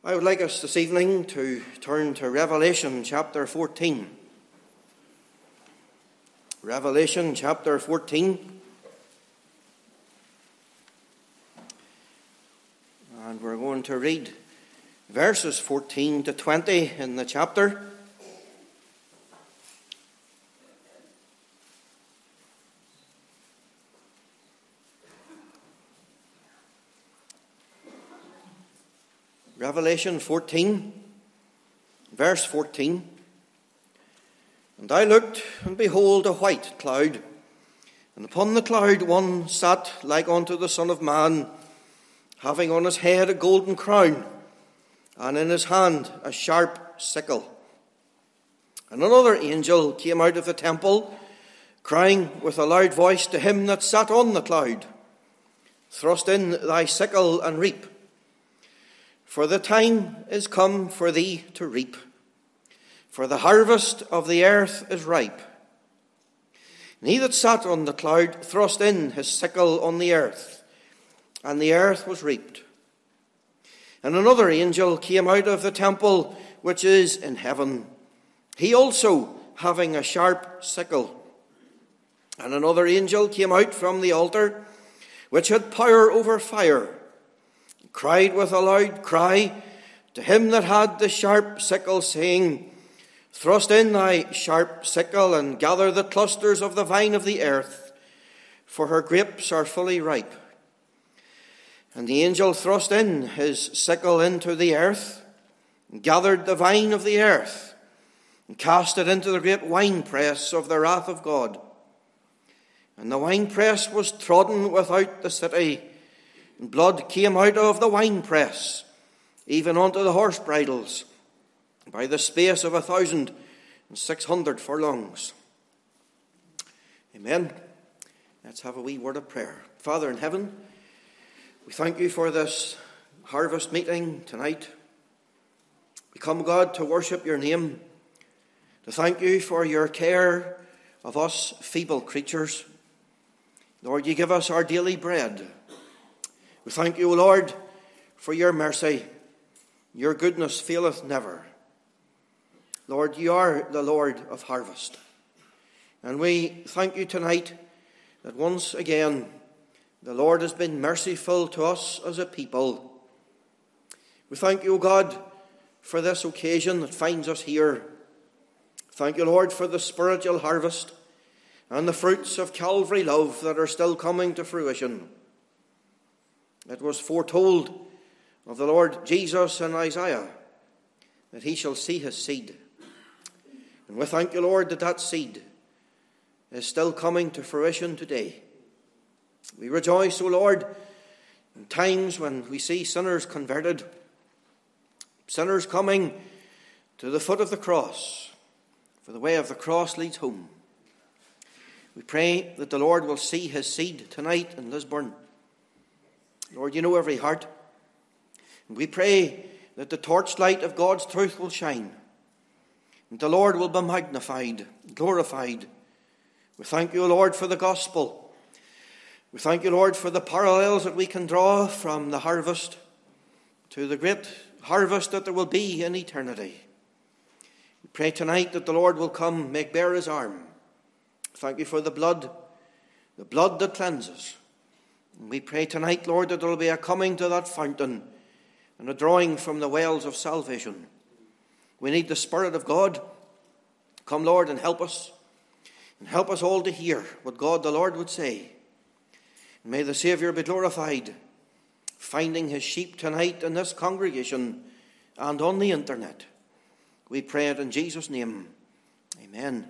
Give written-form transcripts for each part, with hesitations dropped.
I would like us this evening to turn to Revelation chapter 14. Revelation chapter 14. And we're going to read verses 14 to 20 in the chapter. Revelation 14, verse 14. And I looked, and behold, a white cloud, and upon the cloud one sat like unto the Son of Man, having on his head a golden crown, and in his hand a sharp sickle. And another angel came out of the temple, crying with a loud voice to him that sat on the cloud, Thrust in thy sickle and reap, for the time is come for thee to reap, for the harvest of the earth is ripe. And he that sat on the cloud thrust in his sickle on the earth, and the earth was reaped. And another angel came out of the temple which is in heaven, he also having a sharp sickle. And another angel came out from the altar, which had power over fire, cried with a loud cry to him that had the sharp sickle, saying, Thrust in thy sharp sickle, and gather the clusters of the vine of the earth, for her grapes are fully ripe. And the angel thrust in his sickle into the earth, and gathered the vine of the earth, and cast it into the great winepress of the wrath of God. And the winepress was trodden without the city, and blood came out of the winepress, even unto the horse bridles, by the space of 1,600 furlongs. Amen. Let's have a wee word of prayer. Father in heaven, we thank you for this harvest meeting tonight. We come, God, to worship your name, to thank you for your care of us feeble creatures. Lord, you give us our daily bread. We thank you, O Lord, for your mercy. Your goodness faileth never. Lord, you are the Lord of harvest. And we thank you tonight that once again the Lord has been merciful to us as a people. We thank you, O God, for this occasion that finds us here. Thank you, Lord, for the spiritual harvest and the fruits of Calvary love that are still coming to fruition. It was foretold of the Lord Jesus in Isaiah that he shall see his seed. And we thank you, Lord, that that seed is still coming to fruition today. We rejoice, O Lord, in times when we see sinners converted, sinners coming to the foot of the cross, for the way of the cross leads home. We pray that the Lord will see his seed tonight in Lisburn. Lord, you know every heart. And we pray that the torchlight of God's truth will shine, and the Lord will be magnified, glorified. We thank you, Lord, for the gospel. We thank you, Lord, for the parallels that we can draw from the harvest to the great harvest that there will be in eternity. We pray tonight that the Lord will come, make bare his arm. Thank you for the blood that cleanses. And we pray tonight, Lord, that there will be a coming to that fountain and a drawing from the wells of salvation. We need the Spirit of God. Come, Lord, and help us. And help us all to hear what God the Lord would say. And may the Saviour be glorified, finding his sheep tonight in this congregation and on the internet. We pray it in Jesus' name. Amen.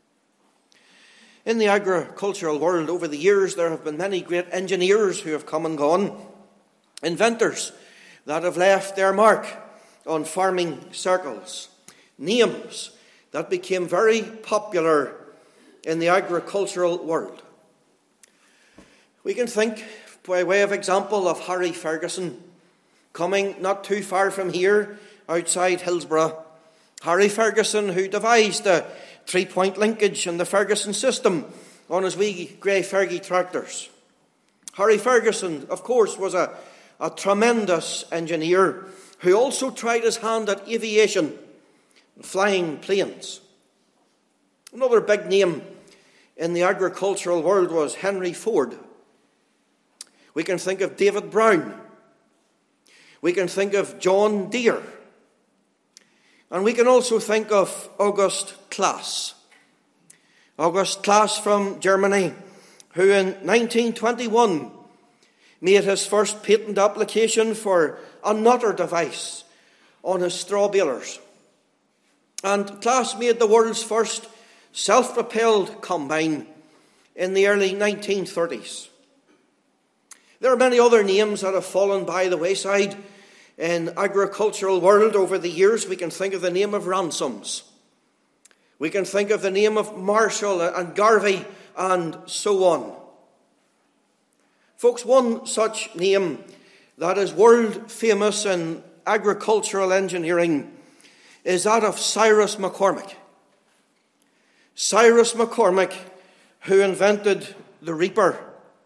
In the agricultural world over the years, there have been many great engineers who have come and gone, inventors that have left their mark on farming circles, names that became very popular in the agricultural world. We can think, by way of example, of Harry Ferguson, coming not too far from here, outside Hillsborough. Harry Ferguson, who devised the three-point linkage and the Ferguson system on his wee grey Fergie tractors. Harry Ferguson, of course, was a tremendous engineer, who also tried his hand at aviation and flying planes. Another big name in the agricultural world was Henry Ford. We can think of David Brown. We can think of John Deere. And we can also think of August Claas. August Claas from Germany, who in 1921 made his first patent application for a nutter device on his straw balers. And Claas made the world's first self-propelled combine in the early 1930s. There are many other names that have fallen by the wayside in agricultural world over the years. We can think of the name of Ransomes. We can think of the name of Marshall and Garvey and so on. Folks, one such name that is world famous in agricultural engineering is that of Cyrus McCormick. Cyrus McCormick, who invented the reaper.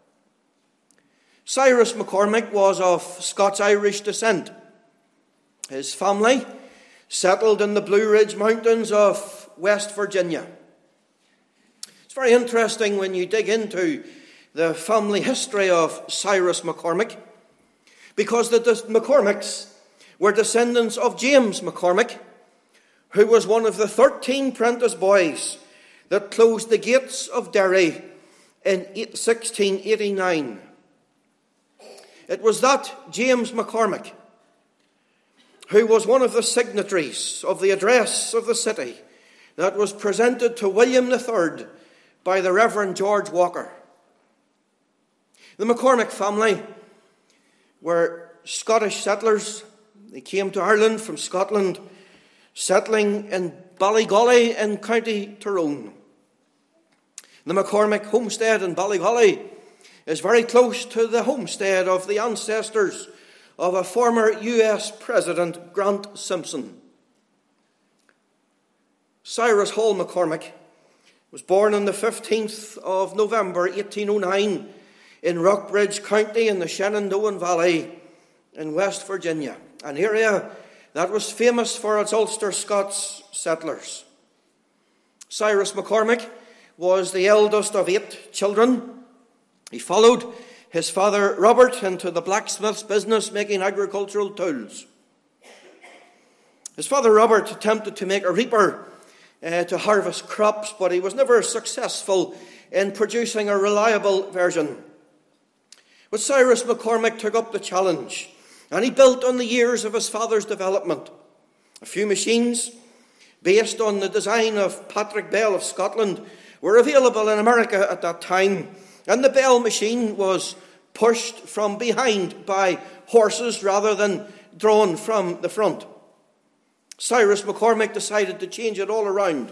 Cyrus McCormick was of Scots-Irish descent. His family settled in the Blue Ridge Mountains of West Virginia. It's very interesting when you dig into the family history of Cyrus McCormick, because the McCormicks were descendants of James McCormick, who was one of the 13 prentice boys that closed the gates of Derry in 1689. It was that James McCormick who was one of the signatories of the address of the city that was presented to William III by the Reverend George Walker. The McCormick family were Scottish settlers. They came to Ireland from Scotland, settling in Ballygolly in County Tyrone. The McCormick homestead in Ballygolly is very close to the homestead of the ancestors of a former US President, Grant Simpson. Cyrus Hall McCormick was born on the 15th of November 1809 in Rockbridge County in the Shenandoah Valley in West Virginia, an area that was famous for its Ulster Scots settlers. Cyrus McCormick was the eldest of 8 children. He followed his father Robert into the blacksmith's business, making agricultural tools. His father Robert attempted to make a reaper to harvest crops, but he was never successful in producing a reliable version. But Cyrus McCormick took up the challenge, and he built on the years of his father's development. A few machines based on the design of Patrick Bell of Scotland were available in America at that time, and the Bell machine was pushed from behind by horses rather than drawn from the front. Cyrus McCormick decided to change it all around.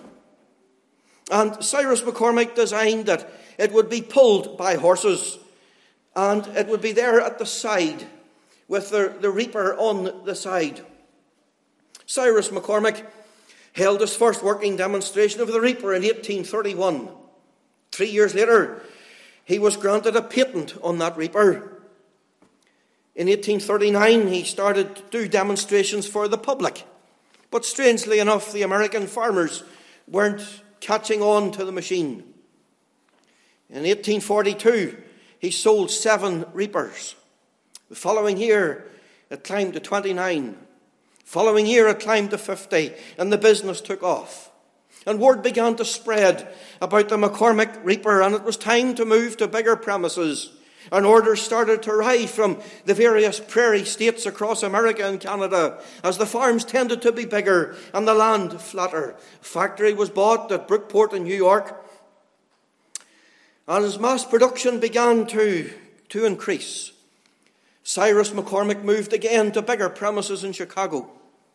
And Cyrus McCormick designed that it would be pulled by horses, and it would be there at the side with the reaper on the side. Cyrus McCormick held his first working demonstration of the reaper in 1831. 3 years later, he was granted a patent on that reaper. In 1839, he started to do demonstrations for the public. But strangely enough, the American farmers weren't catching on to the machine. In 1842, he sold 7 reapers. The following year, it climbed to 29. Following year, it climbed to 50, and the business took off. And word began to spread about the McCormick reaper, and it was time to move to bigger premises. And orders started to arrive from the various prairie states across America and Canada as the farms tended to be bigger and the land flatter. A factory was bought at Brookport in New York. And as mass production began to increase, Cyrus McCormick moved again to bigger premises in Chicago.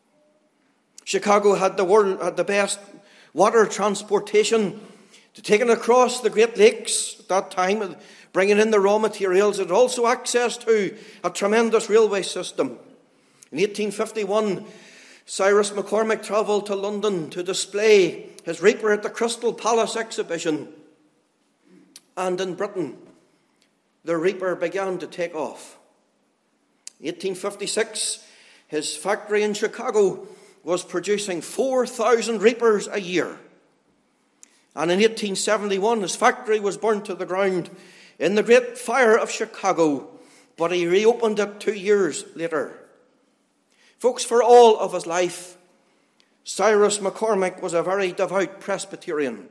Chicago had the best water transportation to take it across the Great Lakes at that time, bringing in the raw materials. It had also access to a tremendous railway system. In 1851, Cyrus McCormick travelled to London to display his reaper at the Crystal Palace exhibition. And in Britain, the reaper began to take off. In 1856, His factory in Chicago was producing 4,000 reapers a year. And in 1871, his factory was burnt to the ground in the Great Fire of Chicago, but he reopened it 2 years later. Folks, for all of his life, Cyrus McCormick was a very devout Presbyterian.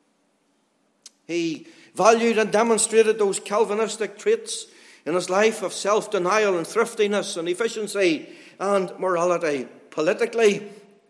He valued and demonstrated those Calvinistic traits in his life of self-denial and thriftiness and efficiency and morality. Politically,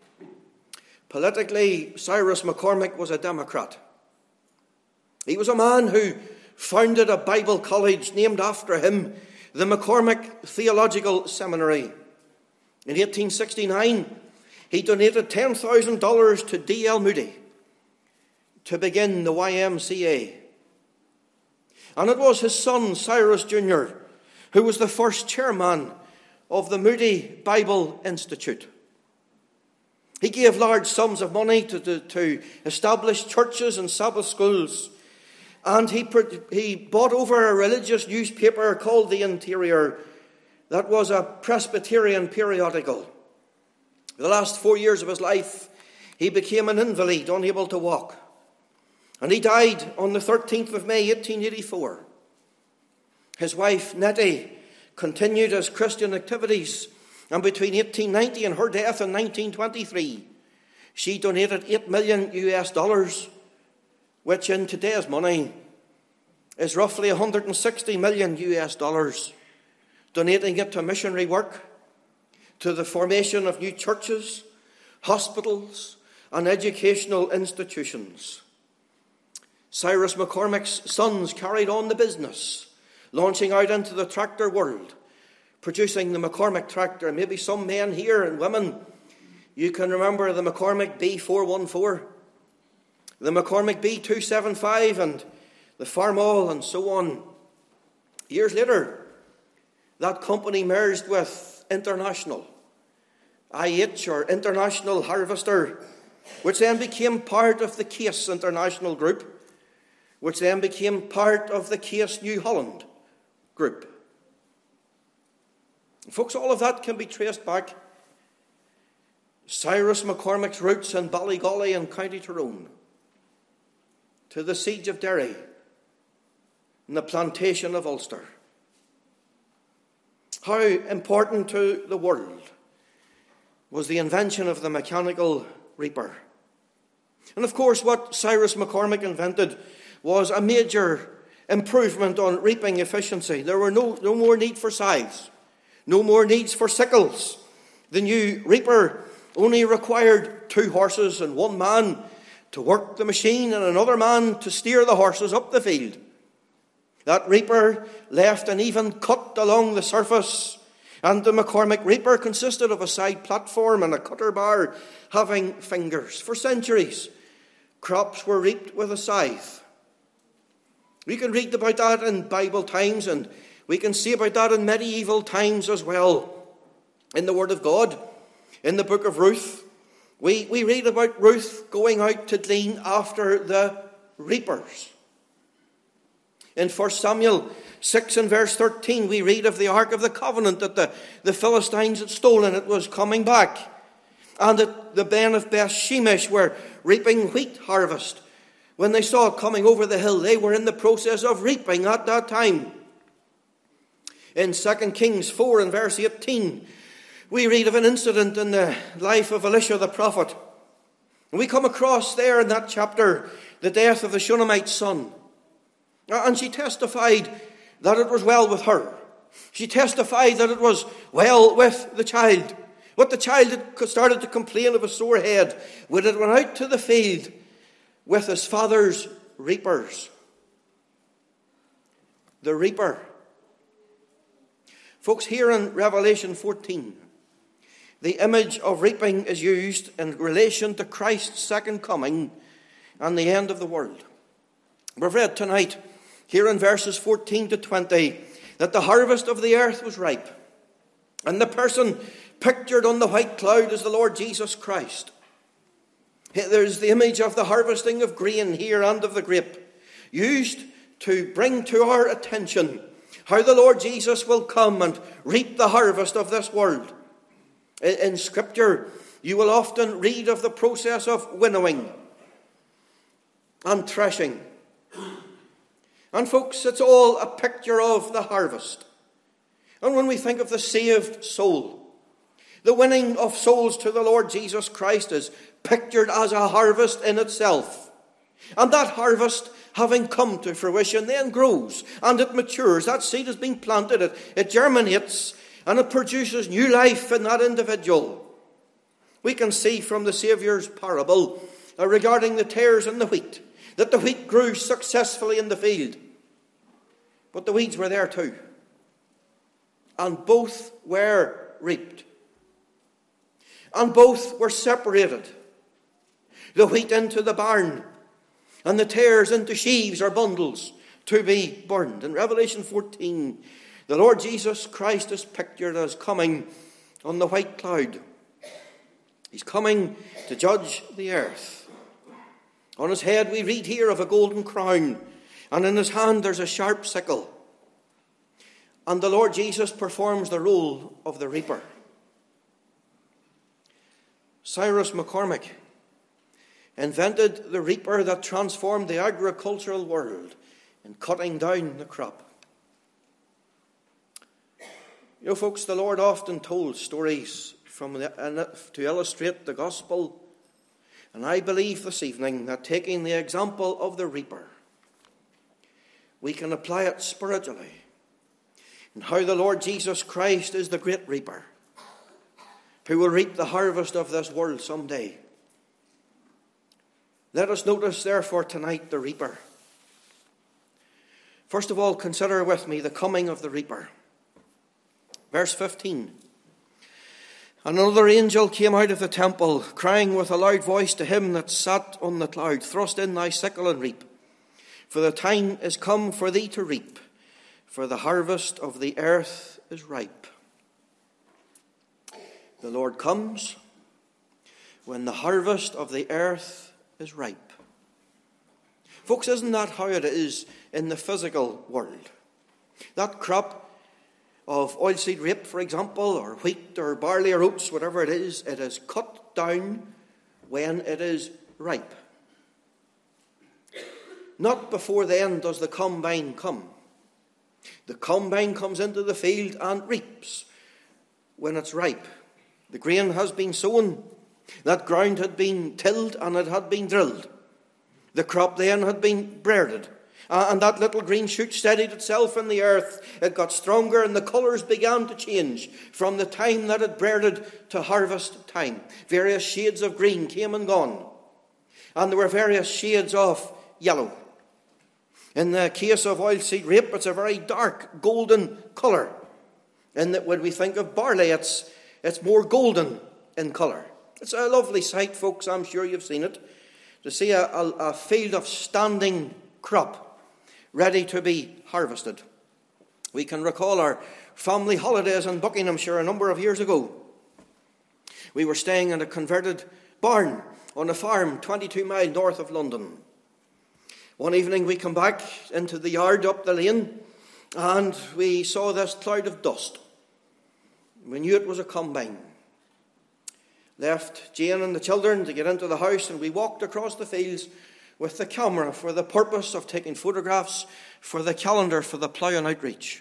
Cyrus McCormick was a Democrat. He was a man who founded a Bible college named after him, the McCormick Theological Seminary. In 1869, he donated $10,000 to D.L. Moody to begin the YMCA. And it was his son, Cyrus Jr., who was the first chairman of the Moody Bible Institute. He gave large sums of money to establish churches and Sabbath schools. And he bought over a religious newspaper called The Interior that was a Presbyterian periodical. The last 4 years of his life, he became an invalid, unable to walk. And he died on the 13th of May, 1884. His wife, Nettie, continued his Christian activities, and between 1890 and her death in 1923, she donated $8 million US, which in today's money is roughly $160 million US, donating it to missionary work, to the formation of new churches, hospitals, and educational institutions. Cyrus McCormick's sons carried on the business, launching out into the tractor world, producing the McCormick tractor. Maybe some men here and women, you can remember the McCormick B414, the McCormick B275, and the Farmall, and so on. Years later, that company merged with International, IH, or International Harvester, which then became part of the Case International Group, which then became part of the Case New Holland Group. Folks, all of that can be traced back Cyrus McCormick's roots in Ballygolly in County Tyrone, to the siege of Derry and the plantation of Ulster. How important to the world was the invention of the mechanical reaper. And of course, what Cyrus McCormick invented was a major improvement on reaping efficiency. There were no more need for scythes, no more needs for sickles. The new reaper only required 2 horses and 1 man to work the machine and another man to steer the horses up the field. That reaper left an even cut along the surface, and the McCormick reaper consisted of a side platform and a cutter bar having fingers. For centuries, crops were reaped with a scythe. We can read about that in Bible times, and we can see about that in medieval times as well. In the Word of God, in the book of Ruth, we read about Ruth going out to glean after the reapers. In 1 Samuel 6 and verse 13, we read of the Ark of the Covenant that the Philistines had stolen. It was coming back. And that the men of Beth Shemesh were reaping wheat harvest. When they saw it coming over the hill, they were in the process of reaping at that time. In 2 Kings 4 and verse 18, we read of an incident in the life of Elisha the prophet. And we come across there in that chapter the death of the Shunammite's son. And she testified that it was well with her. She testified that it was well with the child. But the child had started to complain of a sore head when it went out to the field with his father's reapers. The reaper. Folks, here in Revelation 14, the image of reaping is used in relation to Christ's second coming and the end of the world. We've read tonight, here in verses 14 to 20, that the harvest of the earth was ripe. And the person pictured on the white cloud is the Lord Jesus Christ. There's the image of the harvesting of grain here and of the grape, used to bring to our attention how the Lord Jesus will come and reap the harvest of this world. In Scripture, you will often read of the process of winnowing and threshing. And folks, it's all a picture of the harvest. And when we think of the saved soul, the winning of souls to the Lord Jesus Christ is pictured as a harvest in itself. And that harvest, having come to fruition, then grows and it matures. That seed has been planted, it germinates, and it produces new life in that individual. We can see from the Saviour's parable regarding the tares and the wheat, that the wheat grew successfully in the field. But the weeds were there too. And both were reaped. And both were separated. The wheat into the barn, and the tares into sheaves or bundles to be burned. In Revelation 14, the Lord Jesus Christ is pictured as coming on the white cloud. He's coming to judge the earth. On his head we read here of a golden crown, and in his hand there's a sharp sickle. And the Lord Jesus performs the role of the reaper. Cyrus McCormick invented the reaper that transformed the agricultural world in cutting down the crop. You know, folks, the Lord often told stories to illustrate the gospel. And I believe this evening that taking the example of the reaper, we can apply it spiritually. And how the Lord Jesus Christ is the great reaper, who will reap the harvest of this world someday. Let us notice, therefore, tonight the reaper. First of all, consider with me the coming of the reaper. Verse 15. And another angel came out of the temple, crying with a loud voice to him that sat on the cloud, Thrust in thy sickle and reap, for the time is come for thee to reap, for the harvest of the earth is ripe. The Lord comes when the harvest of the earth is ripe. Folks, isn't that how it is in the physical world? That crop of oilseed rape, for example, or wheat or barley or oats, whatever it is cut down when it is ripe. Not before then does the combine come. The combine comes into the field and reaps when it's ripe. The grain has been sown, that ground had been tilled and it had been drilled. The crop then had been breaded. And that little green shoot steadied itself in the earth. It got stronger and the colours began to change from the time that it breaded to harvest time. Various shades of green came and gone. And there were various shades of yellow. In the case of oilseed rape, it's a very dark golden colour. And that when we think of barley, it's more golden in colour. It's a lovely sight, folks. I'm sure you've seen it. To see a field of standing crop ready to be harvested. We can recall our family holidays in Buckinghamshire a number of years ago. We were staying in a converted barn on a farm 22 miles north of London. One evening we come back into the yard up the lane and we saw this cloud of dust. We knew it was a combine. Left Jane and the children to get into the house, and we walked across the fields with the camera for the purpose of taking photographs for the calendar for the plough and outreach.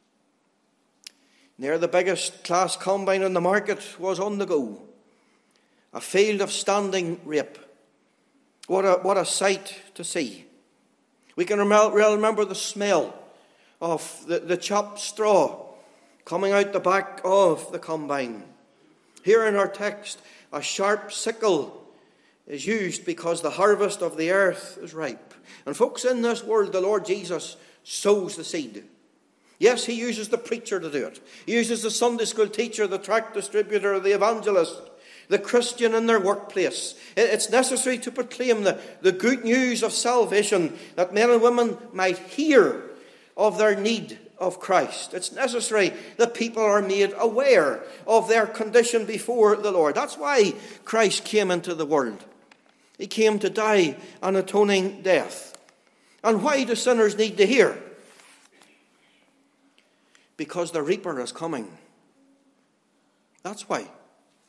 Near the biggest class combine in the market was on the go. A field of standing rape. What a sight to see. We can remember the smell of the chopped straw coming out the back of the combine. Here in our text, a sharp sickle is used because the harvest of the earth is ripe. And folks, in this world, the Lord Jesus sows the seed. Yes, he uses the preacher to do it. He uses the Sunday school teacher, the tract distributor, the evangelist, the Christian in their workplace. It's necessary to proclaim the good news of salvation, that men and women might hear of their need of Christ. It's necessary that people are made aware of their condition before the Lord. That's why Christ came into the world. He came to die an atoning death. And why do sinners need to hear? Because the reaper is coming. That's why.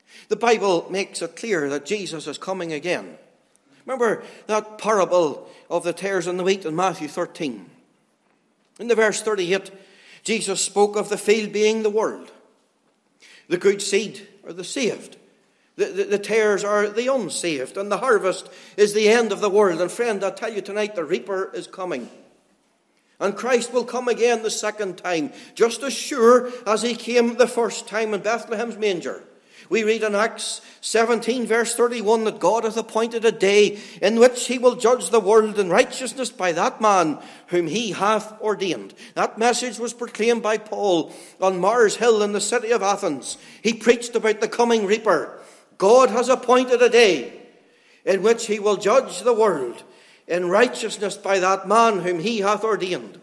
The Bible makes it clear that Jesus is coming again. Remember that parable of the tares and the wheat in Matthew 13. In the verse 38, Jesus spoke of the field being the world. The good seed are the saved. The tares are the unsaved. And the harvest is the end of the world. And friend, I tell you tonight, the reaper is coming. And Christ will come again the second time, just as sure as he came the first time in Bethlehem's manger. We read in Acts 17, verse 31, that God hath appointed a day in which he will judge the world in righteousness by that man whom he hath ordained. That message was proclaimed by Paul on Mars Hill in the city of Athens. He preached about the coming reaper. God has appointed a day in which he will judge the world in righteousness by that man whom he hath ordained.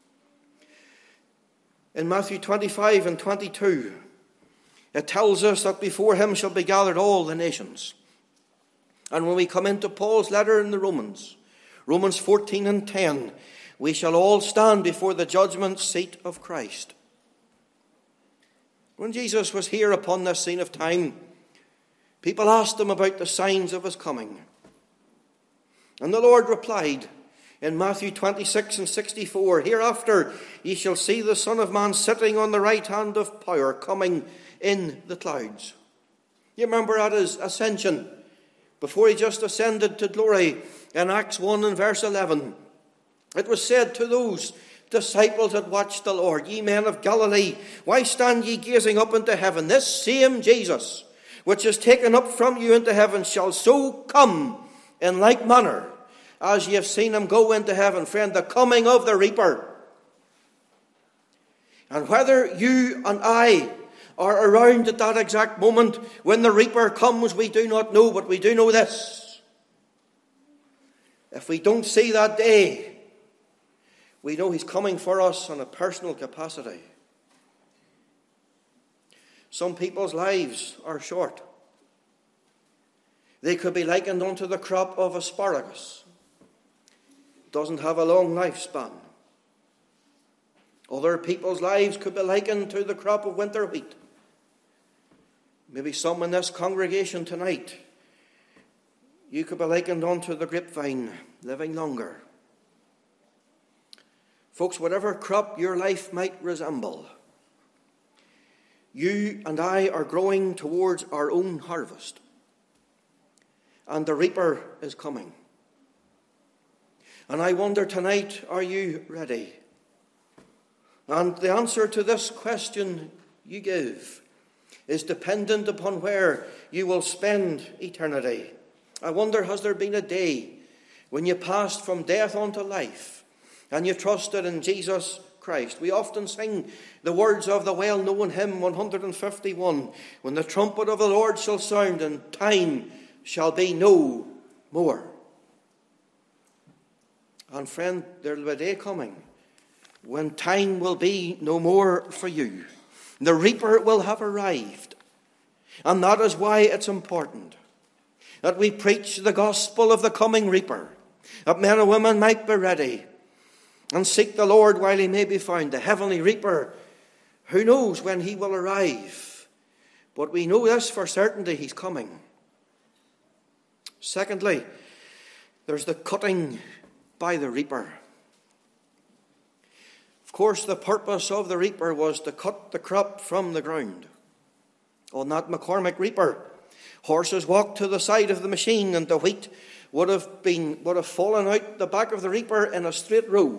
In Matthew 25 and 22, it tells us that before him shall be gathered all the nations. And when we come into Paul's letter in the Romans 14 and 10, we shall all stand before the judgment seat of Christ. When Jesus was here upon this scene of time, people asked him about the signs of his coming. And the Lord replied in Matthew 26 and 64, hereafter ye shall see the Son of Man sitting on the right hand of power, coming in the clouds. You remember at his ascension, before he just ascended to glory, in Acts 1 and verse 11, it was said to those disciples that watched the Lord, ye men of Galilee, why stand ye gazing up into heaven? This same Jesus, which is taken up from you into heaven, shall so come in like manner as ye have seen him go into heaven. Friend, the coming of the reaper. And whether you and I are around at that exact moment when the reaper comes, we do not know, but we do know this. If we don't see that day, we know he's coming for us on a personal capacity. Some people's lives are short. They could be likened unto the crop of asparagus. It doesn't have a long lifespan. Other people's lives could be likened to the crop of winter wheat. Maybe some in this congregation tonight, you could be likened unto the grapevine, living longer. Folks, whatever crop your life might resemble, you and I are growing towards our own harvest. And the reaper is coming. And I wonder tonight, are you ready? And the answer to this question you give is dependent upon where you will spend eternity. I wonder, has there been a day when you passed from death unto life and you trusted in Jesus Christ? We often sing the words of the well-known hymn 151, when the trumpet of the Lord shall sound and time shall be no more. And friend, there will be a day coming when time will be no more for you. The reaper will have arrived. And that is why it's important that we preach the gospel of the coming reaper, that men and women might be ready and seek the Lord while he may be found. The heavenly reaper, who knows when he will arrive? But we know this for certainty, he's coming. Secondly, there's the cutting by the reaper. Of course, the purpose of the reaper was to cut the crop from the ground. On that McCormick reaper, horses walked to the side of the machine and the wheat would have fallen out the back of the reaper in a straight row.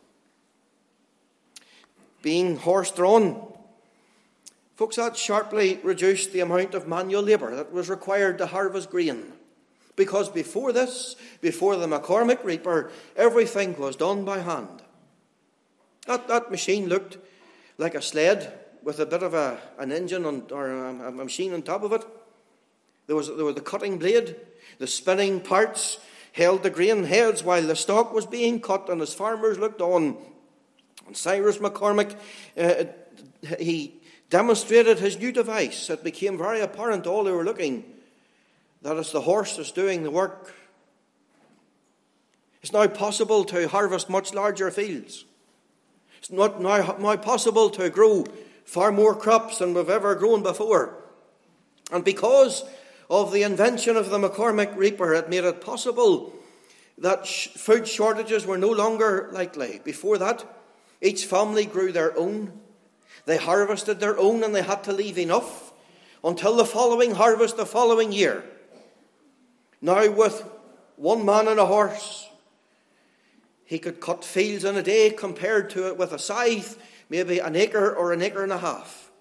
Being horse-drawn, folks, that sharply reduced the amount of manual labour that was required to harvest grain. Because before the McCormick reaper, everything was done by hand. That machine looked like a sled with a bit of an engine or a machine on top of it. There was the cutting blade. The spinning parts held the grain heads while the stalk was being cut, and as farmers looked on, and Cyrus McCormick, he demonstrated his new device. It became very apparent to all who were looking that it's the horse that's doing the work. It's now possible to harvest much larger fields. It's not now possible to grow far more crops than we've ever grown before. And because of the invention of the McCormick reaper, it made it possible that food shortages were no longer likely. Before that, each family grew their own. They harvested their own, and they had to leave enough until the following harvest the following year. Now, with one man and a horse, he could cut fields in a day, compared to it with a scythe, maybe an acre or an acre and a half.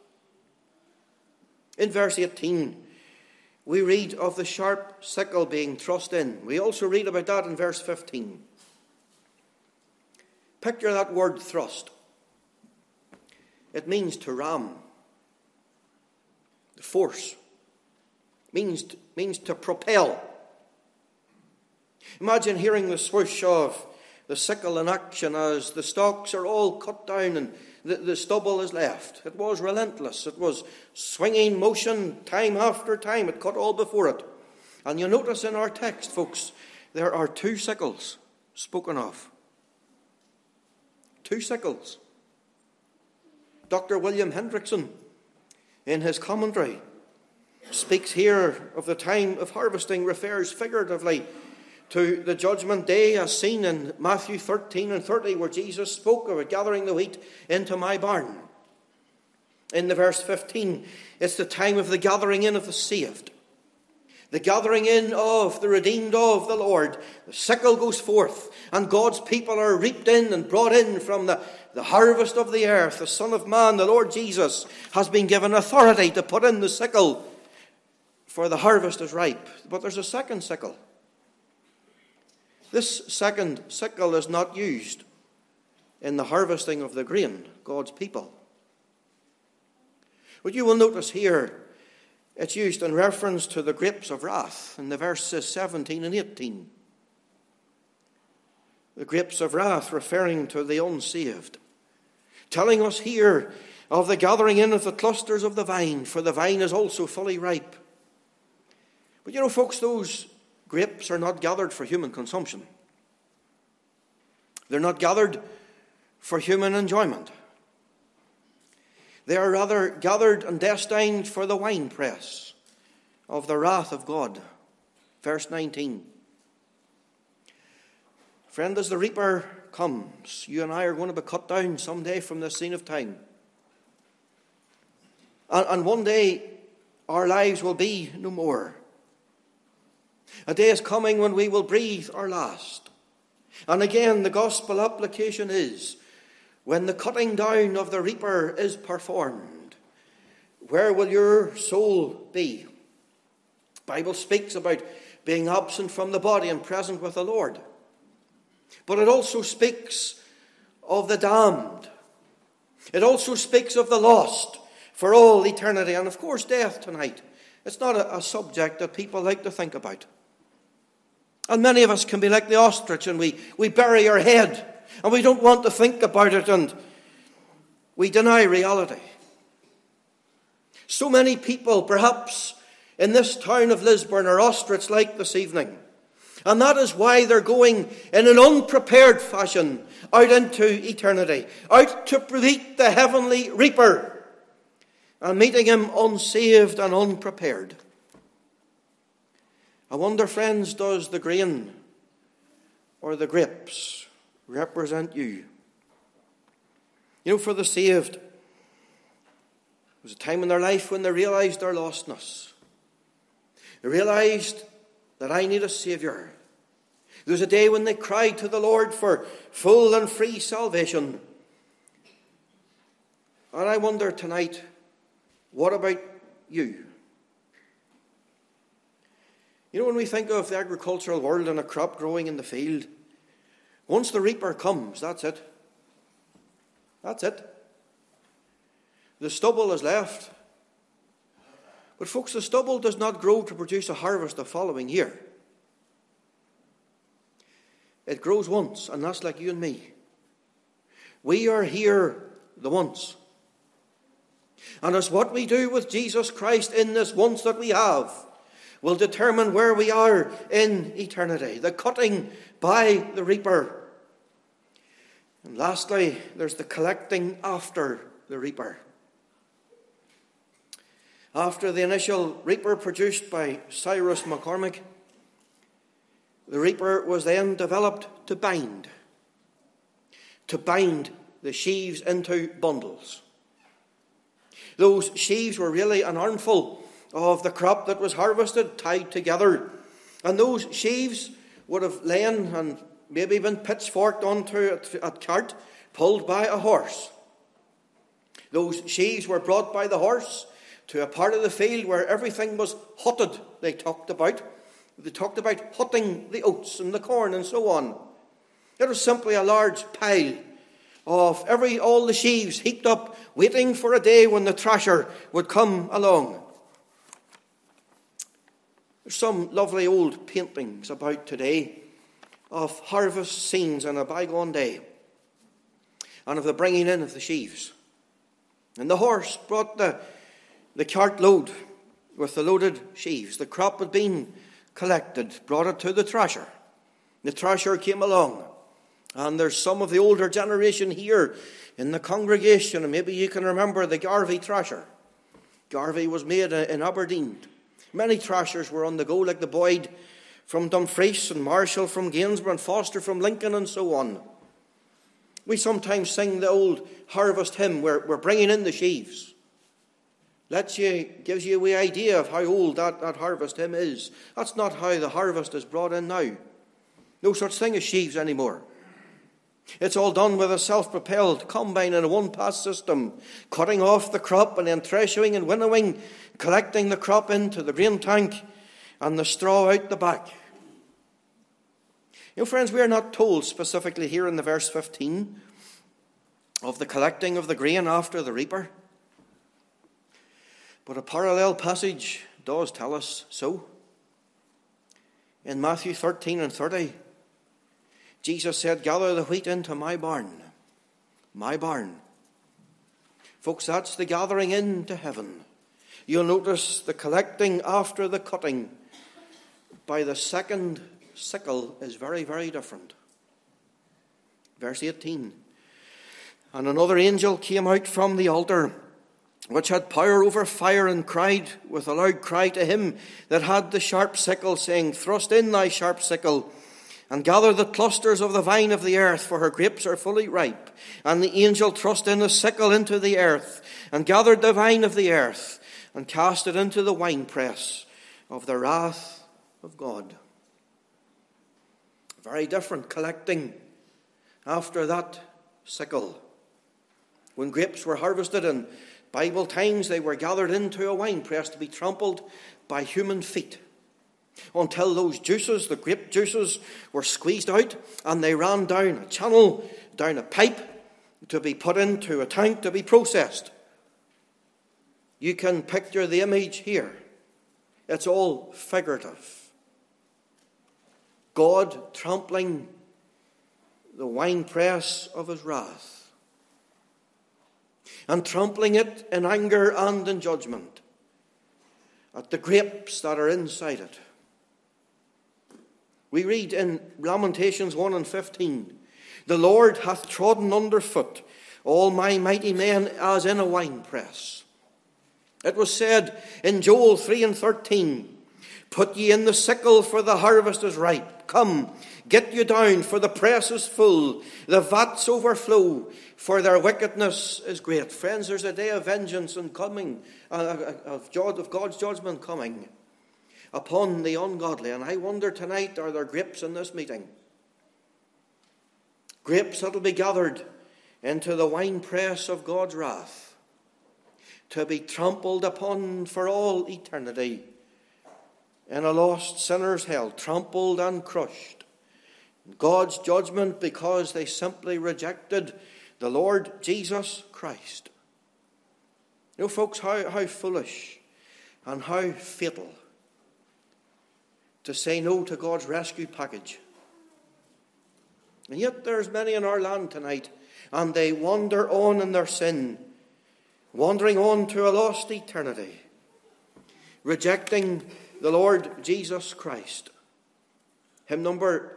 In verse 18, we read of the sharp sickle being thrust in. We also read about that in verse 15. Picture that word thrust. It means to ram. The force. Means to propel. Imagine hearing the swoosh of the sickle in action as the stalks are all cut down and the stubble is left. It was relentless. It was swinging motion time after time. It cut all before it. And you notice in our text, folks, there are 2 sickles spoken of. 2 sickles. Dr. William Hendrickson, in his commentary, speaks here of the time of harvesting, refers figuratively to the judgment day as seen in Matthew 13 and 30, where Jesus spoke of gathering the wheat into my barn. In the verse 15, it's the time of the gathering in of the saved. The gathering in of the redeemed of the Lord. The sickle goes forth, and God's people are reaped in and brought in from the harvest of the earth. The Son of Man, the Lord Jesus, has been given authority to put in the sickle, for the harvest is ripe. But there's a second sickle. This second sickle is not used in the harvesting of the grain, God's people. What you will notice here, it's used in reference to the grapes of wrath in the verses 17 and 18. The grapes of wrath referring to the unsaved. Telling us here of the gathering in of the clusters of the vine, for the vine is also fully ripe. But you know, folks, those grapes are not gathered for human consumption. They're not gathered for human enjoyment. They are rather gathered and destined for the winepress of the wrath of God. Verse 19. Friend, as the reaper comes, you and I are going to be cut down someday from the scene of time. And one day our lives will be no more. A day is coming when we will breathe our last. And again, the gospel application is, when the cutting down of the reaper is performed, where will your soul be? The Bible speaks about being absent from the body and present with the Lord. But it also speaks of the damned. It also speaks of the lost for all eternity. And of course, death tonight. It's not a subject that people like to think about. And many of us can be like the ostrich, and we bury our head, and we don't want to think about it, and we deny reality. So many people, perhaps in this town of Lisburn, are ostrich-like this evening. And that is why they're going in an unprepared fashion out into eternity, out to meet the heavenly reaper, and meeting him unsaved and unprepared. I wonder, friends, does the grain or the grapes represent you? You know, for the saved, there was a time in their life when they realized their lostness. They realized that I need a Saviour. There was a day when they cried to the Lord for full and free salvation. And I wonder tonight, what about you? You know, when we think of the agricultural world and a crop growing in the field, once the reaper comes, that's it. That's it. The stubble is left. But folks, the stubble does not grow to produce a harvest the following year. It grows once, and that's like you and me. We are here the once. And it's what we do with Jesus Christ in this once that we have will determine where we are in eternity. The cutting by the reaper. And lastly, there's the collecting after the reaper. After the initial reaper produced by Cyrus McCormick, the reaper was then developed to bind the sheaves into bundles. Those sheaves were really an armful of the crop that was harvested, tied together. And those sheaves would have lain and maybe been pitchforked onto a cart pulled by a horse. Those sheaves were brought by the horse to a part of the field where everything was hutted, they talked about. They talked about hutting the oats and the corn and so on. It was simply a large pile of all the sheaves heaped up, waiting for a day when the thrasher would come along. There's some lovely old paintings about today of harvest scenes in a bygone day and of the bringing in of the sheaves. And the horse brought the cart load with the loaded sheaves. The crop had been collected, brought it to the thrasher. The thrasher came along. And there's some of the older generation here in the congregation, and maybe you can remember the Garvey thrasher. Garvey was made in Aberdeen. Many thrashers were on the go, like the Boyd from Dumfries and Marshall from Gainsborough and Foster from Lincoln and so on. We sometimes sing the old harvest hymn, we're bringing in the sheaves. Gives you a wee idea of how old that harvest hymn is. That's not how the harvest is brought in now. No such thing as sheaves anymore. It's all done with a self-propelled combine and a one-pass system, cutting off the crop and then threshing and winnowing, collecting the crop into the grain tank and the straw out the back. You know, friends, we are not told specifically here in the verse 15 of the collecting of the grain after the reaper. But a parallel passage does tell us so. In Matthew 13 and 30, Jesus said, "Gather the wheat into my barn." My barn. Folks, that's the gathering into heaven. You'll notice the collecting after the cutting by the second sickle is very, very different. Verse 18. "And another angel came out from the altar, which had power over fire, and cried with a loud cry to him that had the sharp sickle, saying, Thrust in thy sharp sickle, and gather the clusters of the vine of the earth, for her grapes are fully ripe. And the angel thrust in the sickle into the earth, and gathered the vine of the earth, and cast it into the winepress of the wrath of God." Very different collecting after that sickle. When grapes were harvested in Bible times, they were gathered into a winepress to be trampled by human feet, until those juices, the grape juices, were squeezed out and they ran down a channel, down a pipe, to be put into a tank to be processed. You can picture the image here. It's all figurative. God trampling the winepress of his wrath, and trampling it in anger and in judgment at the grapes that are inside it. We read in Lamentations 1 and 15, "The Lord hath trodden under foot all my mighty men as in a winepress." It was said in Joel 3 and 13, "Put ye in the sickle, for the harvest is ripe. Come, get you down, for the press is full. The vats overflow, for their wickedness is great." Friends, there's a day of vengeance and coming, of God's judgment coming upon the ungodly. And I wonder tonight, are there grapes in this meeting? Grapes that will be gathered into the winepress of God's wrath, to be trampled upon for all eternity in a lost sinner's hell, trampled and crushed. God's judgment because they simply rejected the Lord Jesus Christ. You know, folks, how foolish and how fatal to say no to God's rescue package. And yet there's many in our land tonight, and they wander on in their sin, wandering on to a lost eternity, rejecting the Lord Jesus Christ. Hymn number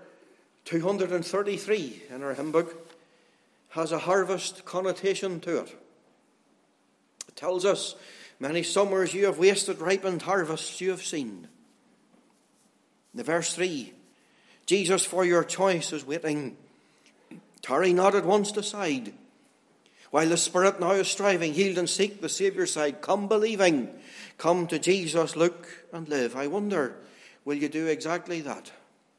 233 in our hymn book has a harvest connotation to it. It tells us, Many summers you have wasted, ripened harvests you have seen. In the verse 3, Jesus for your choice is waiting. Tarry not at once decide. While the Spirit now is striving, yield and seek the Saviour's side. Come believing. Come to Jesus, look and live. I wonder, will you do exactly that?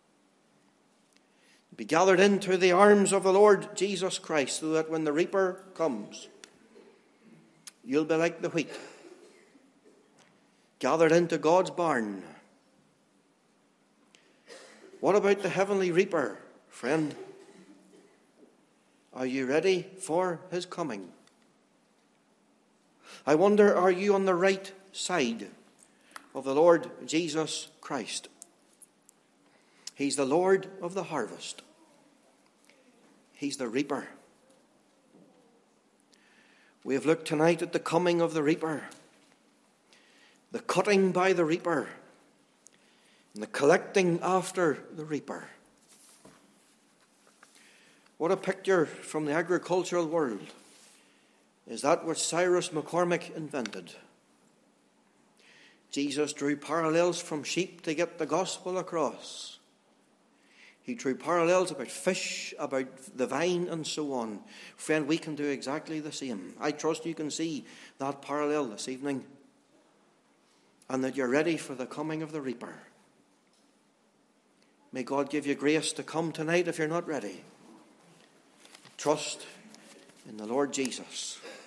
Be gathered into the arms of the Lord Jesus Christ, so that when the reaper comes, you'll be like the wheat, gathered into God's barn. What about the heavenly reaper, friend? Are you ready for his coming? I wonder, are you on the right side of the Lord Jesus Christ? He's the Lord of the harvest. He's the reaper. We have looked tonight at the coming of the reaper, the cutting by the reaper, and the collecting after the reaper. What a picture from the agricultural world is that which Cyrus McCormick invented. Jesus drew parallels from sheep to get the gospel across. He drew parallels about fish, about the vine, and so on. Friend, we can do exactly the same. I trust you can see that parallel this evening, and that you're ready for the coming of the reaper. May God give you grace to come tonight if you're not ready. Trust in the Lord Jesus.